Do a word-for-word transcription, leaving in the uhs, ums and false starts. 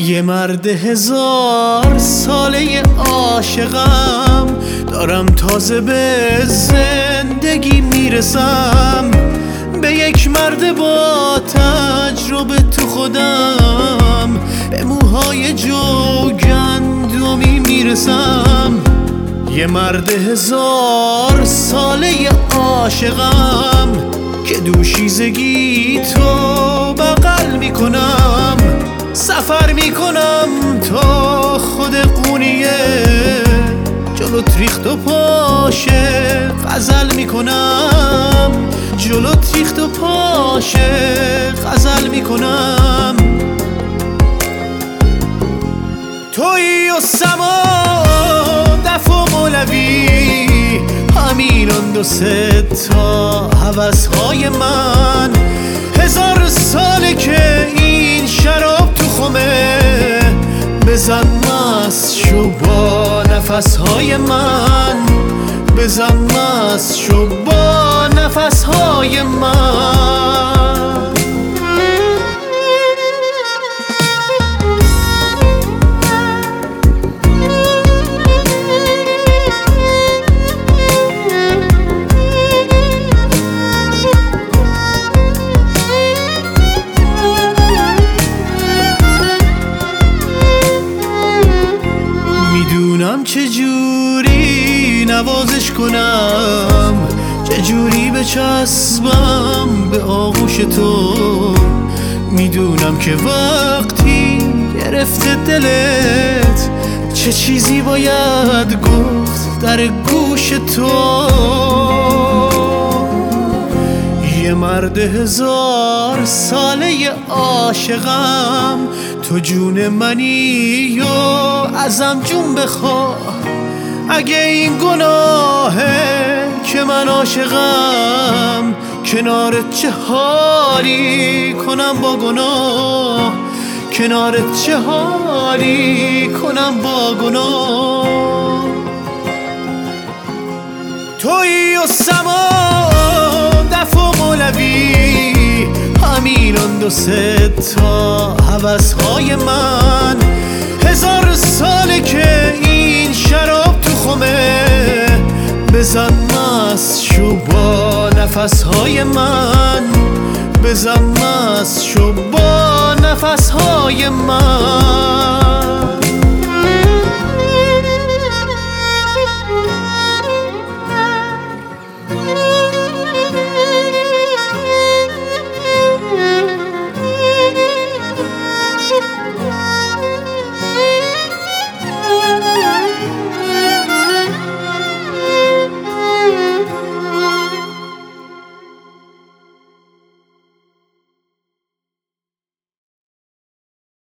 یه مرد هزار ساله عاشقم، دارم تازه به زندگی میرسم. به یک مرد با تجربه تو خودم، به موهای جوگندمی میرسم. یه مرد هزار ساله عاشقم که دوشیزگی تو بغل میکنم. سفر میکنم تا خود قونیه، جلوت ریخت و پاشه غزل میکنم. جلوت ریخت و پاشه غزل میکنم. تویی و سما دف و مولوی، همین اون دو سه تا هوس‌های من. هزار ساله که این شراب تو خمه، بزن مست شو با نفس‌های من. بزن مست شو با نفس‌های من. میدونم چجوری نوازش کنم، چجوری بچسبم به آغوش تو. میدونم که وقتی گرفته دلت، چه چیزی باید گفت در گوش تو. یه مرد هزار ساله عاشقم، تو جون منی و ازم جون بخواه. اگه این گناهه که من عاشقم، کنارت چه حالی کنم با گناه. کنارت چه حالی کنم با گناه. تویی و سما دف و مولوی، همین اون دو سه تا هوس‌های من. هزار ساله که این شراب تو خمه، بزن مست شو با نفس‌های من. بزن مست شو با نفس‌های من.